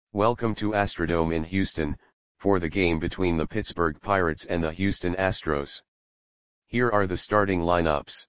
Welcome to Astrodome in Houston, for the game between the Pittsburgh Pirates and the Houston Astros. Here are the starting lineups.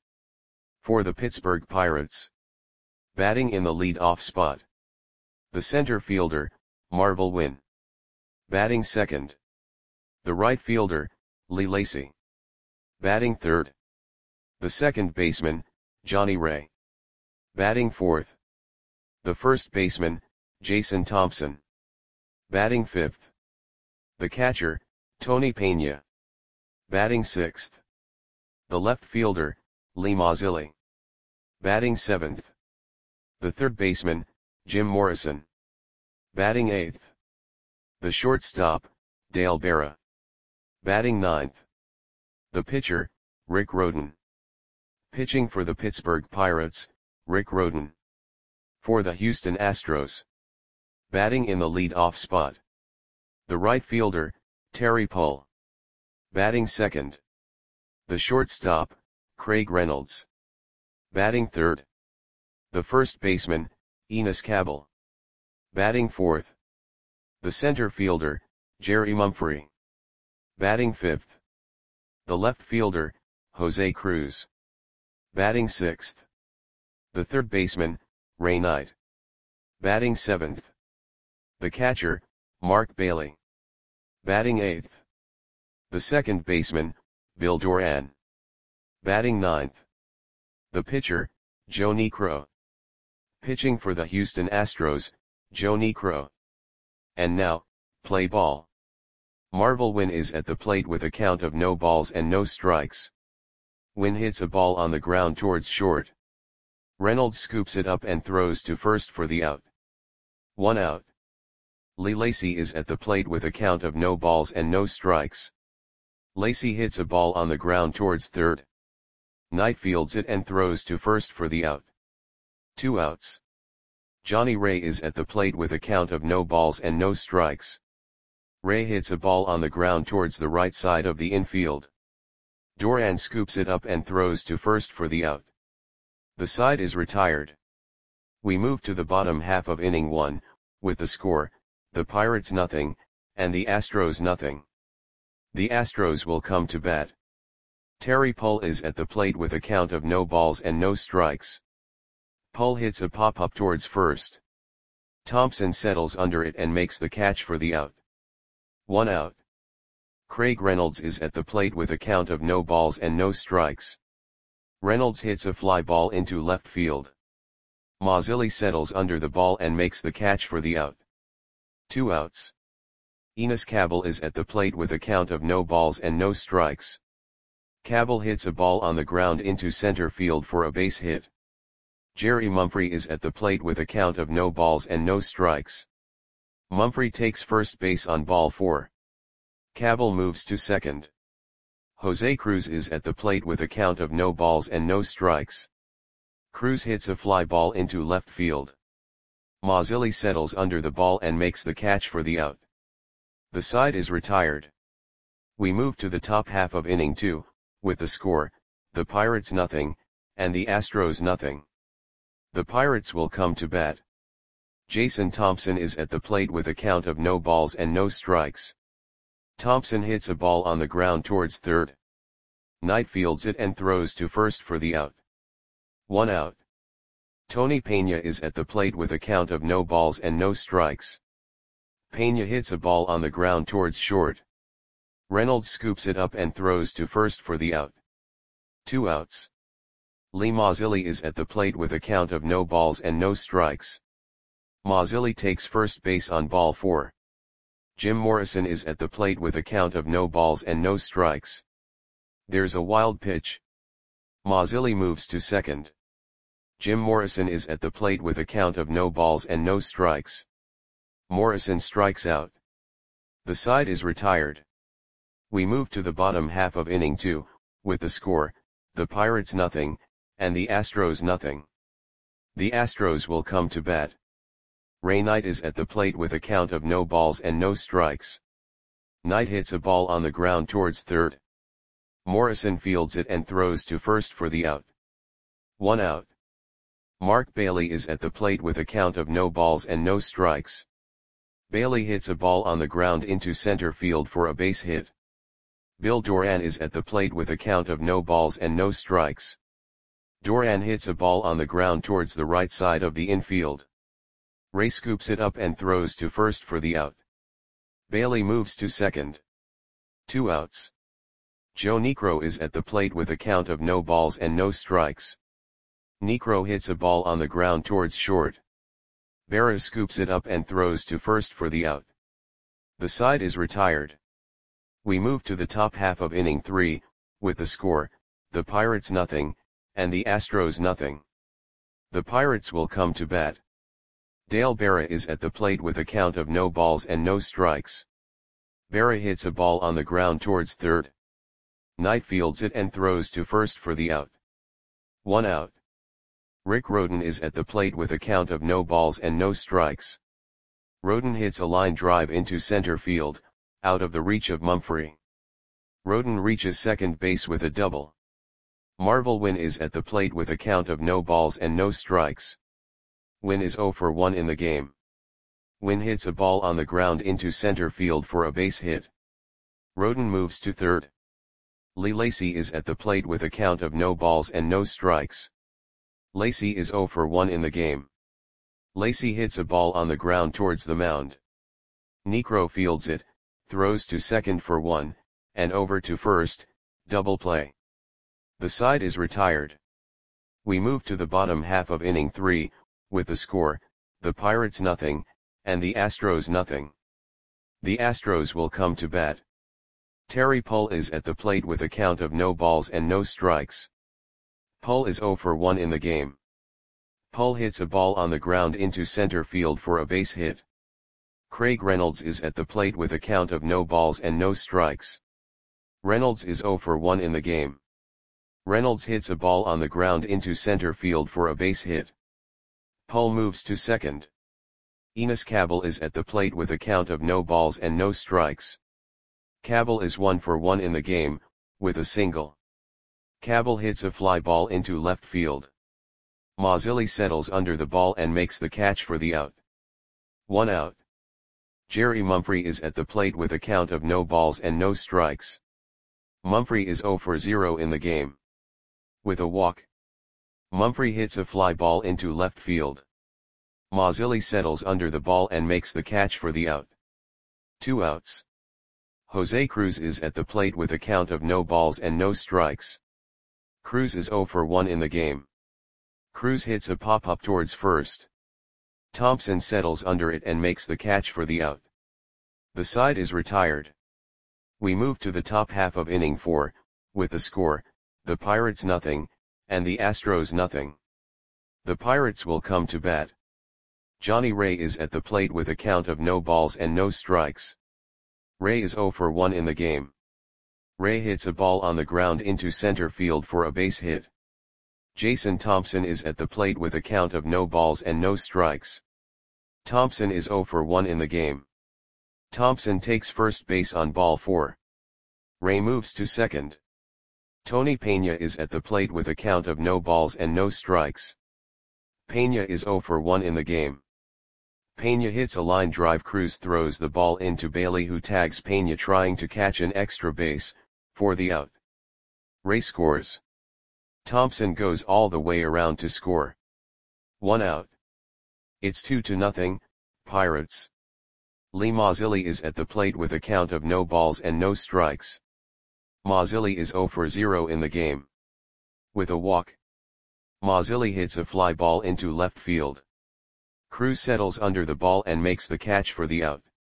For the Pittsburgh Pirates. Batting in the lead-off spot. The center fielder, Marvel Wynn. Batting second. The right fielder, Lee Lacy. Batting third. The second baseman, Johnny Ray. Batting fourth. The first baseman, Jason Thompson. Batting fifth. The catcher, Tony Pena. Batting sixth. The left fielder, Lee Mazzilli. Batting seventh. The third baseman, Jim Morrison. Batting eighth. The shortstop, Dale Berra. Batting ninth. The pitcher, Rick Rhoden. Pitching for the Pittsburgh Pirates, Rick Rhoden. For the Houston Astros. Batting in the lead-off spot. The right fielder, Terry Pull. Batting second. The shortstop, Craig Reynolds. Batting third. The first baseman, Enos Cabell. Batting fourth. The center fielder, Jerry Mumphrey. Batting fifth. The left fielder, Jose Cruz. Batting sixth. The third baseman, Ray Knight. Batting seventh. The catcher, Mark Bailey. Batting eighth. The second baseman, Bill Doran. Batting ninth. The pitcher, Joe Niekro. Pitching for the Houston Astros, Joe Niekro. And now, play ball. Marvel Wynn is at the plate with a count of no balls and no strikes. Wynn hits a ball on the ground towards short. Reynolds scoops it up and throws to first for the out. 1 out. Lee Lacy is at the plate with a count of no balls and no strikes. Lacy hits a ball on the ground towards third. Knight fields it and throws to first for the out. 2 outs. Johnny Ray is at the plate with a count of no balls and no strikes. Ray hits a ball on the ground towards the right side of the infield. Doran scoops it up and throws to first for the out. The side is retired. We move to the bottom half of inning 1, with the score, the Pirates nothing, and the Astros nothing. The Astros will come to bat. Terry Pull is at the plate with a count of no balls and no strikes. Pull hits a pop-up towards first. Thompson settles under it and makes the catch for the out. 1 out. Craig Reynolds is at the plate with a count of no balls and no strikes. Reynolds hits a fly ball into left field. Mazzilli settles under the ball and makes the catch for the out. 2 outs. Enos Cabell is at the plate with a count of no balls and no strikes. Cabell hits a ball on the ground into center field for a base hit. Jerry Mumphrey is at the plate with a count of no balls and no strikes. Mumphrey takes first base on ball 4. Cabell moves to second. Jose Cruz is at the plate with a count of no balls and no strikes. Cruz hits a fly ball into left field. Mazzilli settles under the ball and makes the catch for the out. The side is retired. We move to the top half of inning 2, with the score, the Pirates nothing, and the Astros nothing. The Pirates will come to bat. Jason Thompson is at the plate with a count of no balls and no strikes. Thompson hits a ball on the ground towards third. Knight fields it and throws to first for the out. 1 out. Tony Pena is at the plate with a count of no balls and no strikes. Pena hits a ball on the ground towards short. Reynolds scoops it up and throws to first for the out. 2 outs. Lee Mazzilli is at the plate with a count of no balls and no strikes. Mazzilli takes first base on ball 4. Jim Morrison is at the plate with a count of no balls and no strikes. There's a wild pitch. Mazzilli moves to second. Jim Morrison is at the plate with a count of no balls and no strikes. Morrison strikes out. The side is retired. We move to the bottom half of inning 2, with the score, the Pirates nothing, and the Astros nothing. The Astros will come to bat. Ray Knight is at the plate with a count of no balls and no strikes. Knight hits a ball on the ground towards third. Morrison fields it and throws to first for the out. 1 out. Mark Bailey is at the plate with a count of no balls and no strikes. Bailey hits a ball on the ground into center field for a base hit. Bill Doran is at the plate with a count of no balls and no strikes. Doran hits a ball on the ground towards the right side of the infield. Ray scoops it up and throws to first for the out. Bailey moves to second. 2 outs. Joe Niekro is at the plate with a count of no balls and no strikes. Niekro hits a ball on the ground towards short. Berra scoops it up and throws to first for the out. The side is retired. We move to the top half of inning 3, with the score, the Pirates nothing, and the Astros nothing. The Pirates will come to bat. Dale Berra is at the plate with a count of no balls and no strikes. Berra hits a ball on the ground towards third. Knight fields it and throws to first for the out. 1 out. Rick Rhoden is at the plate with a count of no balls and no strikes. Rhoden hits a line drive into center field, out of the reach of Mumphrey. Rhoden reaches second base with a double. Marvel Wynn is at the plate with a count of no balls and no strikes. Wynn is 0 for 1 in the game. Wynn hits a ball on the ground into center field for a base hit. Rhoden moves to third. Lee Lacy is at the plate with a count of no balls and no strikes. Lacy is 0 for 1 in the game. Lacy hits a ball on the ground towards the mound. Niekro fields it, throws to second for 1, and over to first, double play. The side is retired. We move to the bottom half of inning 3, with the score, the Pirates nothing, and the Astros nothing. The Astros will come to bat. Terry Pull is at the plate with a count of no balls and no strikes. Pull is 0 for 1 in the game. Pull hits a ball on the ground into center field for a base hit. Craig Reynolds is at the plate with a count of no balls and no strikes. Reynolds is 0 for 1 in the game. Reynolds hits a ball on the ground into center field for a base hit. Pull moves to second. Enos Cabell is at the plate with a count of no balls and no strikes. Cabell is 1 for 1 in the game, with a single. Cabell hits a fly ball into left field. Mazzilli settles under the ball and makes the catch for the out. 1 out. Jerry Mumphrey is at the plate with a count of no balls and no strikes. Mumphrey is 0 for 0 in the game. With a walk. Mumphrey hits a fly ball into left field. Mazzilli settles under the ball and makes the catch for the out. 2 outs. Jose Cruz is at the plate with a count of no balls and no strikes. Cruz is 0 for 1 in the game. Cruz hits a pop-up towards first. Thompson settles under it and makes the catch for the out. The side is retired. We move to the top half of inning 4, with the score, the Pirates nothing, and the Astros nothing. The Pirates will come to bat. Johnny Ray is at the plate with a count of no balls and no strikes. Ray is 0 for 1 in the game. Ray hits a ball on the ground into center field for a base hit. Jason Thompson is at the plate with a count of no balls and no strikes. Thompson is 0 for 1 in the game. Thompson takes first base on ball 4. Ray moves to second. Tony Pena is at the plate with a count of no balls and no strikes. Pena is 0 for 1 in the game. Pena hits a line drive. Cruz throws the ball into Bailey, who tags Pena trying to catch an extra base, for the out. Ray scores. Thompson goes all the way around to score. 1 out. It's 2-0, Pirates. Lee Mazzilli is at the plate with a count of no balls and no strikes. Mazzilli is 0 for 0 in the game. With a walk. Mazzilli hits a fly ball into left field. Cruz settles under the ball and makes the catch for the out.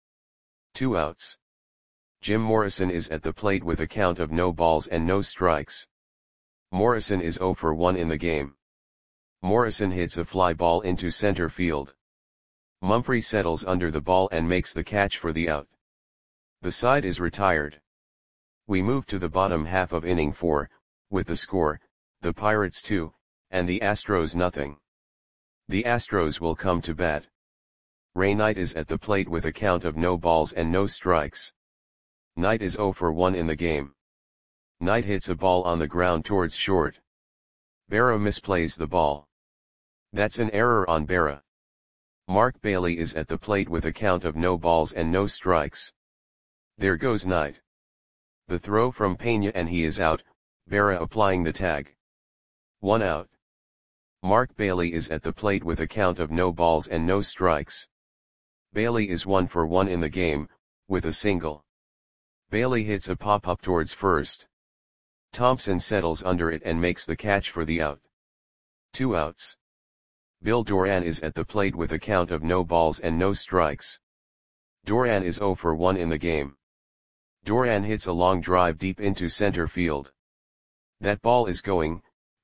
2 outs. Jim Morrison is at the plate with a count of no balls and no strikes. Morrison is 0 for 1 in the game. Morrison hits a fly ball into center field. Mumphrey settles under the ball and makes the catch for the out. The side is retired. We move to the bottom half of inning 4, with the score, the Pirates 2, and the Astros nothing. The Astros will come to bat. Ray Knight is at the plate with a count of no balls and no strikes. Knight is 0 for 1 in the game. Knight hits a ball on the ground towards short. Berra misplays the ball. That's an error on Berra. Mark Bailey is at the plate with a count of no balls and no strikes. There goes Knight. The throw from Pena and he is out, Berra applying the tag. 1 out. Mark Bailey is at the plate with a count of no balls and no strikes. Bailey is 1 for 1 in the game, with a single. Bailey hits a pop-up towards first. Thompson settles under it and makes the catch for the out. 2 outs. Bill Doran is at the plate with a count of no balls and no strikes. Doran is 0 for 1 in the game. Doran hits a long drive deep into center field. That ball is gone.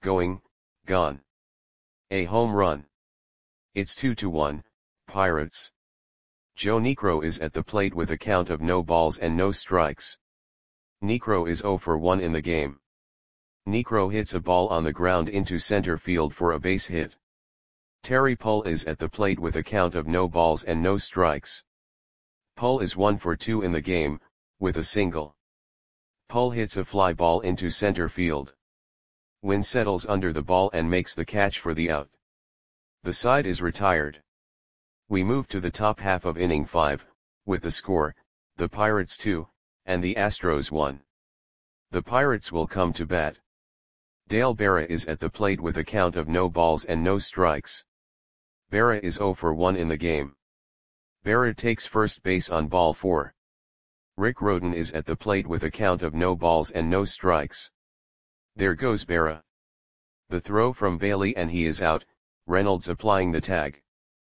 A home run. It's 2-1, Pirates. Joe Niekro is at the plate with a count of no balls and no strikes. Niekro is 0 for 1 in the game. Niekro hits a ball on the ground into center field for a base hit. Terry Pull is at the plate with a count of no balls and no strikes. Pull is 1 for 2 in the game, with a single. Pull hits a fly ball into center field. Wynn settles under the ball and makes the catch for the out. The side is retired. We move to the top half of inning 5, with the score, the Pirates 2, and the Astros 1. The Pirates will come to bat. Dale Berra is at the plate with a count of no balls and no strikes. Berra is 0 for 1 in the game. Berra takes first base on ball 4. Rick Rhoden is at the plate with a count of no balls and no strikes. There goes Berra. The throw from Bailey and he is out, Reynolds applying the tag.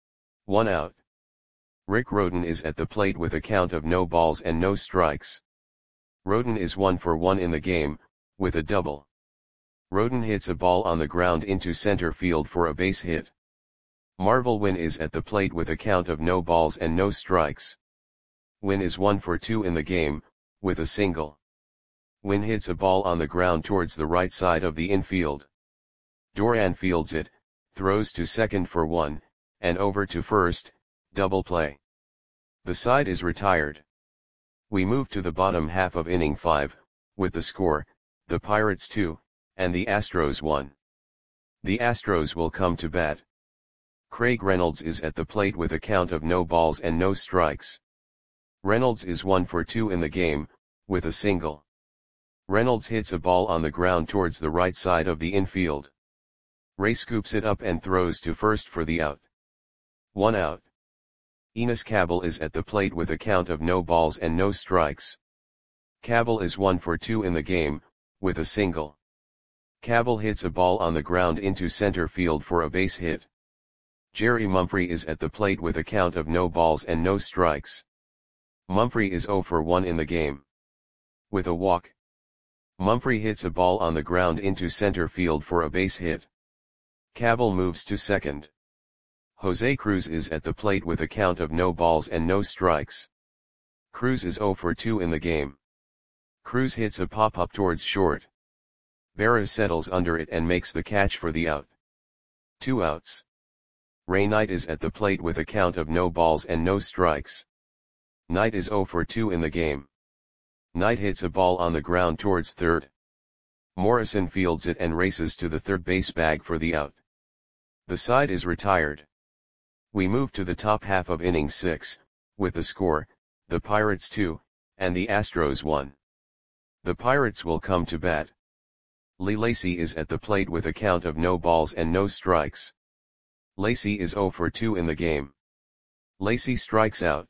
1 out. Rick Rhoden is at the plate with a count of no balls and no strikes. Rhoden is 1 for 1 in the game, with a double. Rhoden hits a ball on the ground into center field for a base hit. Marvel Wynn is at the plate with a count of no balls and no strikes. Wynn is 1 for 2 in the game, with a single. Wynn hits a ball on the ground towards the right side of the infield. Doran fields it, throws to second for 1, and over to first, double play. The side is retired. We move to the bottom half of inning 5, with the score, the Pirates 2, and the Astros 1. The Astros will come to bat. Craig Reynolds is at the plate with a count of no balls and no strikes. Reynolds is 1 for 2 in the game, with a single. Reynolds hits a ball on the ground towards the right side of the infield. Ray scoops it up and throws to first for the out. 1 out. Enos Cabell is at the plate with a count of no balls and no strikes. Cabell is 1 for 2 in the game, with a single. Cabell hits a ball on the ground into center field for a base hit. Jerry Mumphrey is at the plate with a count of no balls and no strikes. Mumphrey is 0 for 1 in the game. With a walk. Mumphrey hits a ball on the ground into center field for a base hit. Cabell moves to second. Jose Cruz is at the plate with a count of no balls and no strikes. Cruz is 0 for 2 in the game. Cruz hits a pop-up towards short. Berra settles under it and makes the catch for the out. 2 outs. Ray Knight is at the plate with a count of no balls and no strikes. Knight is 0 for 2 in the game. Knight hits a ball on the ground towards third. Morrison fields it and races to the third base bag for the out. The side is retired. We move to the top half of inning 6, with the score, the Pirates 2, and the Astros 1. The Pirates will come to bat. Lee Lacy is at the plate with a count of no balls and no strikes. Lacy is 0 for 2 in the game. Lacy strikes out.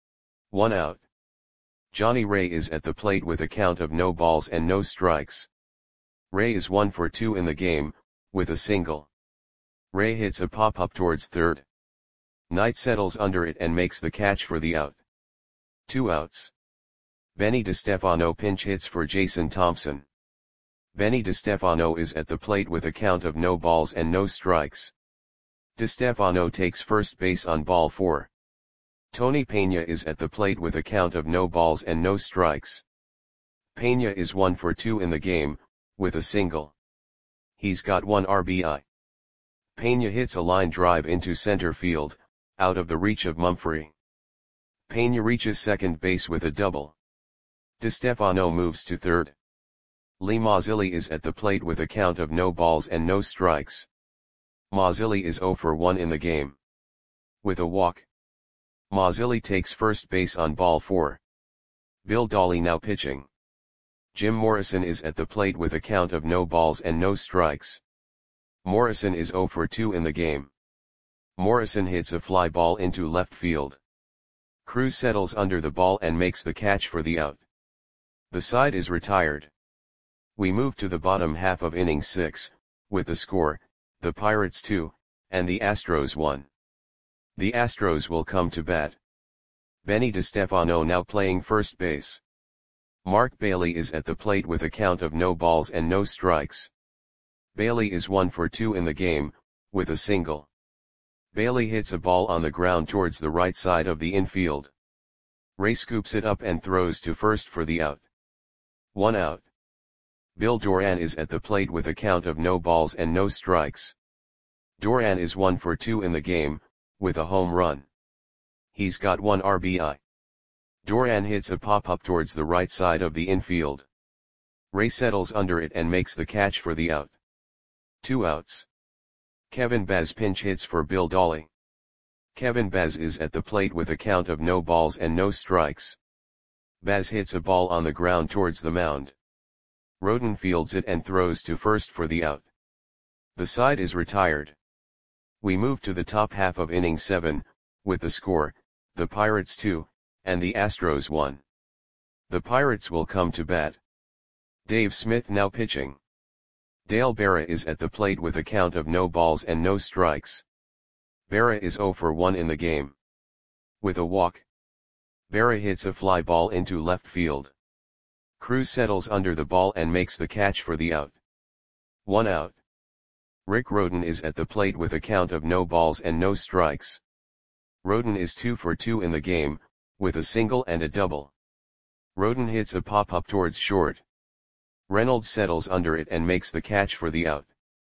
1 out. Johnny Ray is at the plate with a count of no balls and no strikes. Ray is 1 for 2 in the game, with a single. Ray hits a pop-up towards third. Knight settles under it and makes the catch for the out. 2 outs. Benny DeStefano pinch hits for Jason Thompson. Benny DeStefano is at the plate with a count of no balls and no strikes. DeStefano takes first base on ball 4. Tony Pena is at the plate with a count of no balls and no strikes. Pena is 1 for 2 in the game, with a single. He's got 1 RBI. Pena hits a line drive into center field, out of the reach of Mumphrey. Pena reaches second base with a double. DeStefano moves to third. Lee Mazzilli is at the plate with a count of no balls and no strikes. Mazzilli is 0 for 1 in the game. with a walk. Mazzilli takes first base on ball 4. Bill Dolly now pitching. Jim Morrison is at the plate with a count of no balls and no strikes. Morrison is 0 for 2 in the game. Morrison hits a fly ball into left field. Cruz settles under the ball and makes the catch for the out. The side is retired. We move to the bottom half of inning 6, with the score, the Pirates 2, and the Astros 1. The Astros will come to bat. Benny DeStefano now playing first base. Mark Bailey is at the plate with a count of no balls and no strikes. Bailey is 1 for 2 in the game, with a single. Bailey hits a ball on the ground towards the right side of the infield. Ray scoops it up and throws to first for the out. 1 out. Bill Doran is at the plate with a count of no balls and no strikes. Doran is 1 for 2 in the game, with a home run. He's got 1 RBI. Doran hits a pop-up towards the right side of the infield. Ray settles under it and makes the catch for the out. 2 outs. Kevin Baz pinch hits for Bill Dolly. Kevin Baz is at the plate with a count of no balls and no strikes. Baz hits a ball on the ground towards the mound. Roden fields it and throws to first for the out. The side is retired. We move to the top half of inning 7, with the score, the Pirates 2, and the Astros 1. The Pirates will come to bat. Dave Smith now pitching. Dale Berra is at the plate with a count of no balls and no strikes. Berra is 0 for 1 in the game. With a walk. Berra hits a fly ball into left field. Cruz settles under the ball and makes the catch for the out. 1 out. Rick Roden is at the plate with a count of no balls and no strikes. Roden is 2 for 2 in the game, with a single and a double. Roden hits a pop-up towards short. Reynolds settles under it and makes the catch for the out.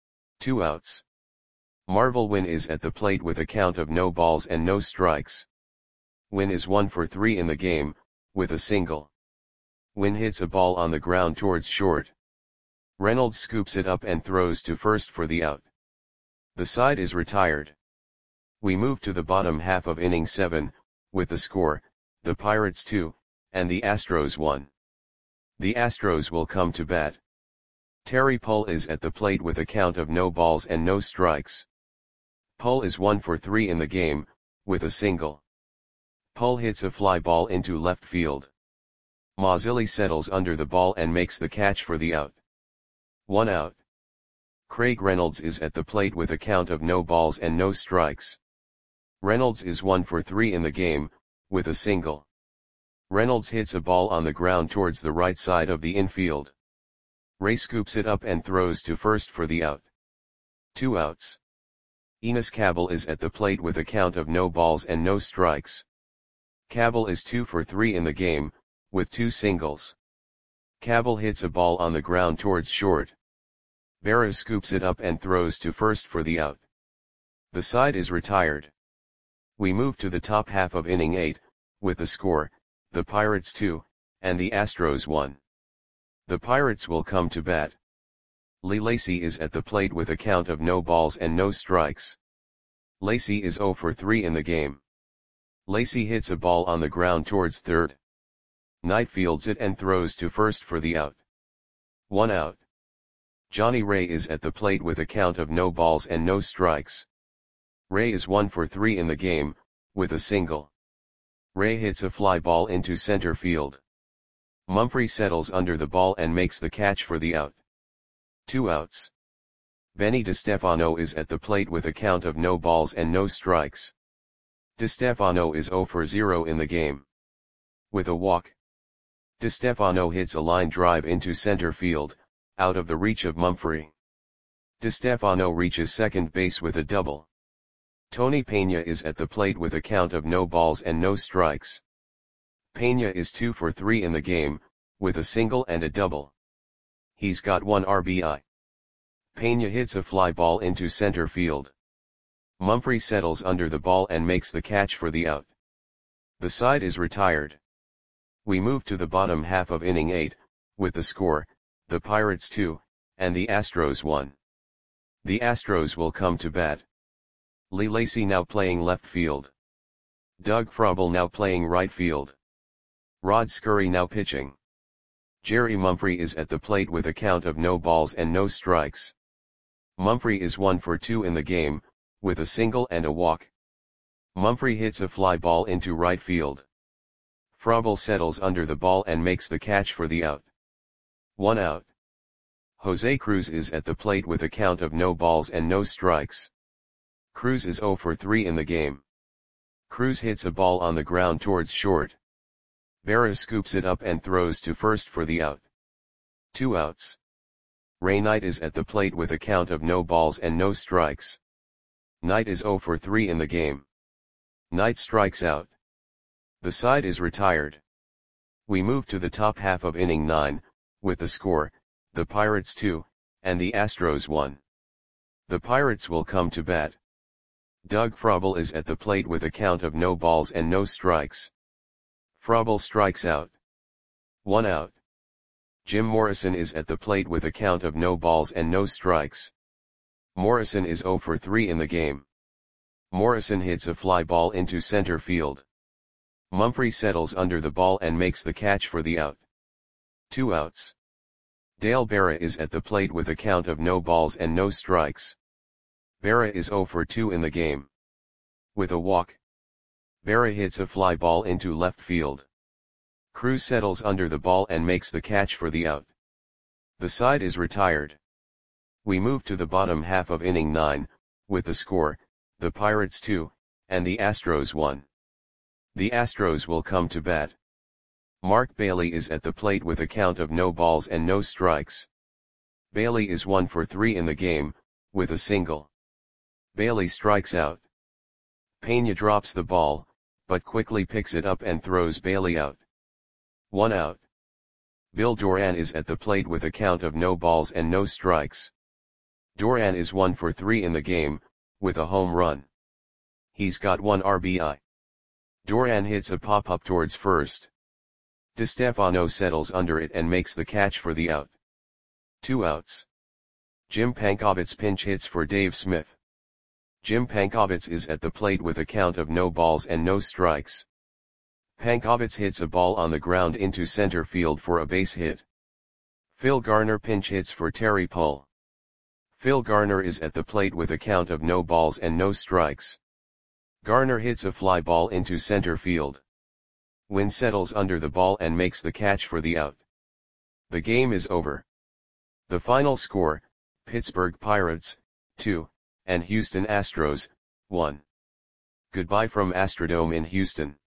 2 outs. Marvel Wynn is at the plate with a count of no balls and no strikes. Wynn is 1 for 3 in the game, with a single. Wynn hits a ball on the ground towards short. Reynolds scoops it up and throws to first for the out. The side is retired. We move to the bottom half of inning 7, with the score, the Pirates 2, and the Astros 1. The Astros will come to bat. Terry Pull is at the plate with a count of no balls and no strikes. Pull is 1 for 3 in the game, with a single. Pull hits a fly ball into left field. Mazzilli settles under the ball and makes the catch for the out. 1 out. Craig Reynolds is at the plate with a count of no balls and no strikes. Reynolds is 1 for 3 in the game, with a single. Reynolds hits a ball on the ground towards the right side of the infield. Ray scoops it up and throws to first for the out. 2 outs. Enos Cabell is at the plate with a count of no balls and no strikes. Cabell is 2 for 3 in the game, with 2 singles. Cabell hits a ball on the ground towards short. Berra scoops it up and throws to first for the out. The side is retired. We move to the top half of inning 8, with the score, the Pirates 2, and the Astros 1. The Pirates will come to bat. Lee Lacy is at the plate with a count of no balls and no strikes. Lacy is 0 for 3 in the game. Lacy hits a ball on the ground towards third. Knight fields it and throws to first for the out. 1 out. Johnny Ray is at the plate with a count of no balls and no strikes. Ray is 1 for 3 in the game, with a single. Ray hits a fly ball into center field. Mumphrey settles under the ball and makes the catch for the out. 2 outs. Benny DeStefano is at the plate with a count of no balls and no strikes. DeStefano is 0 for 0 in the game. With a walk. DeStefano hits a line drive into center field, out of the reach of Mumphrey. DeStefano reaches second base with a double. Tony Peña is at the plate with a count of no balls and no strikes. Peña is 2 for 3 in the game, with a single and a double. He's got 1 RBI. Peña hits a fly ball into center field. Mumphrey settles under the ball and makes the catch for the out. The side is retired. We move to the bottom half of inning 8, with the score, the Pirates 2, and the Astros 1. The Astros will come to bat. Lee Lacy now playing left field. Doug Frobel now playing right field. Rod Scurry now pitching. Jerry Mumphrey is at the plate with a count of no balls and no strikes. Mumphrey is 1 for 2 in the game, with a single and a walk. Mumphrey hits a fly ball into right field. Frobel settles under the ball and makes the catch for the out. 1 out. Jose Cruz is at the plate with a count of no balls and no strikes. Cruz is 0 for 3 in the game. Cruz hits a ball on the ground towards short. Berra scoops it up and throws to first for the out. 2 outs. Ray Knight is at the plate with a count of no balls and no strikes. Knight is 0 for 3 in the game. Knight strikes out. The side is retired. We move to the top half of inning 9, with the score, the Pirates 2, and the Astros 1. The Pirates will come to bat. Doug Frobel is at the plate with a count of no balls and no strikes. Frobel strikes out. 1 out. Jim Morrison is at the plate with a count of no balls and no strikes. Morrison is 0 for 3 in the game. Morrison hits a fly ball into center field. Mumphrey settles under the ball and makes the catch for the out. 2 outs. Dale Berra is at the plate with a count of no balls and no strikes. Berra is 0 for 2 in the game. With a walk. Berra hits a fly ball into left field. Cruz settles under the ball and makes the catch for the out. The side is retired. We move to the bottom half of inning 9, with the score, the Pirates 2, and the Astros 1. The Astros will come to bat. Mark Bailey is at the plate with a count of no balls and no strikes. Bailey is 1 for 3 in the game, with a single. Bailey strikes out. Pena drops the ball, but quickly picks it up and throws Bailey out. 1 out. Bill Doran is at the plate with a count of no balls and no strikes. Doran is 1 for 3 in the game, with a home run. He's got 1 RBI. Doran hits a pop-up towards first. DeStefano settles under it and makes the catch for the out. 2 outs. Jim Pankovitz pinch hits for Dave Smith. Jim Pankovitz is at the plate with a count of no balls and no strikes. Pankovitz hits a ball on the ground into center field for a base hit. Phil Garner pinch hits for Terry Pull. Phil Garner is at the plate with a count of no balls and no strikes. Garner hits a fly ball into center field. Wynn settles under the ball and makes the catch for the out. The game is over. The final score, Pittsburgh Pirates, 2, and Houston Astros, 1. Goodbye from Astrodome in Houston.